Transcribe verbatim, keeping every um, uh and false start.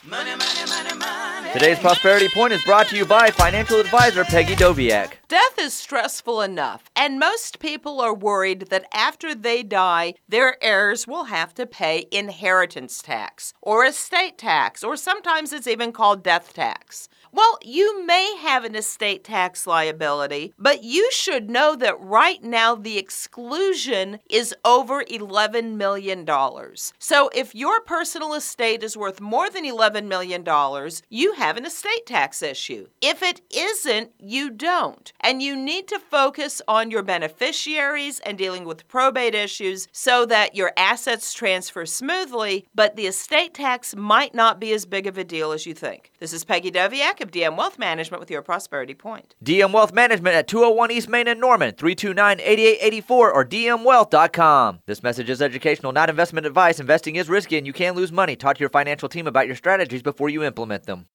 Money, money, money, money. Today's Prosperity Point is brought to you by financial advisor Peggy Doviak. Death is stressful enough, and most people are worried that after they die, their heirs will have to pay inheritance tax or estate tax, or sometimes it's even called death tax. Well, you may have an estate tax liability, but you should know that right now the exclusion is over eleven million dollars. So if your personal estate is worth more than eleven million dollars, you have an estate tax issue. If it isn't, you don't. And you need to focus on your beneficiaries and dealing with probate issues so that your assets transfer smoothly, but the estate tax might not be as big of a deal as you think. This is Peggy Doviak of D M Wealth Management with your Prosperity Point. D M Wealth Management at two oh one East Main in Norman, three two nine, eight eight eight four or d m wealth dot com. This message is educational, not investment advice. Investing is risky and you can lose money. Talk to your financial team about your strategies before you implement them.